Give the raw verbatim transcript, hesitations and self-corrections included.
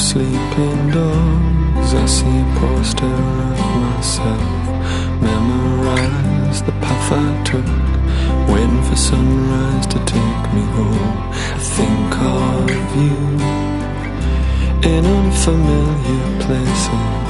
sleeping dogs. I see a poster of myself, memorize the path I took, waiting for sunrise to take me home. I think of you in unfamiliar places,